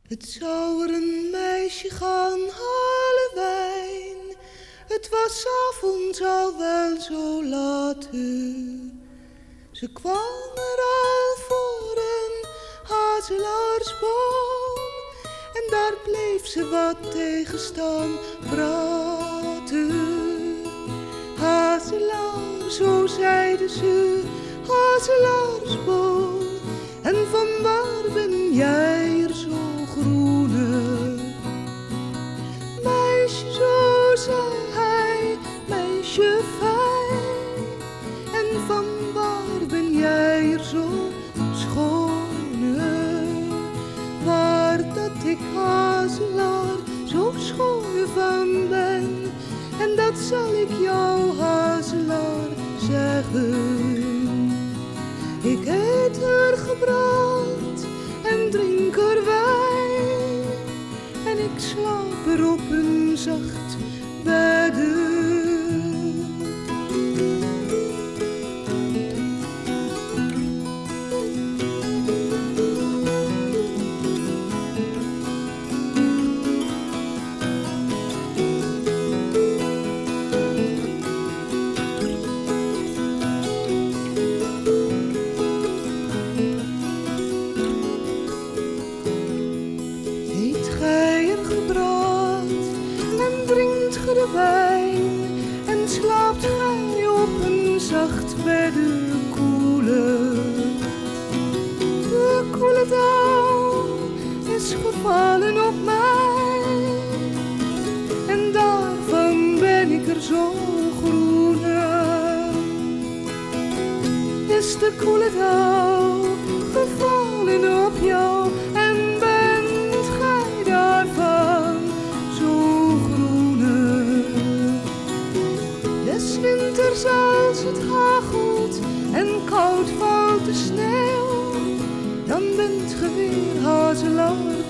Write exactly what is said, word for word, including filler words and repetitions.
Het zou er een meisje gaan halen wijn. Het was 's avonds al wel zo laat. Ze kwam er al voor een hazelaarsboom. En daar bleef ze wat tegen staan praten. Hazelaar, zo zeide ze, hazelaarsboom. En van waar ben jij er zo groene? Meisje, zo zei hij, meisje fijn. En van waar ben jij er zo schone? Waar dat ik hazelaar zo schoon van ben. En dat zal ik jou, hazelaar, zeggen. Ik eet er gebrand en drink er wijn. En ik slaap er op een zacht bedden. De wijn en slaapt gij op een zacht beddenkoele. De koele dauw is gevallen op mij en daarvan ben ik er zo groene. Is de koele dauw gevallen op jou en bent gij daarvan zo winters als het hagelt en koud valt de sneeuw, dan bent ge weer hazelaar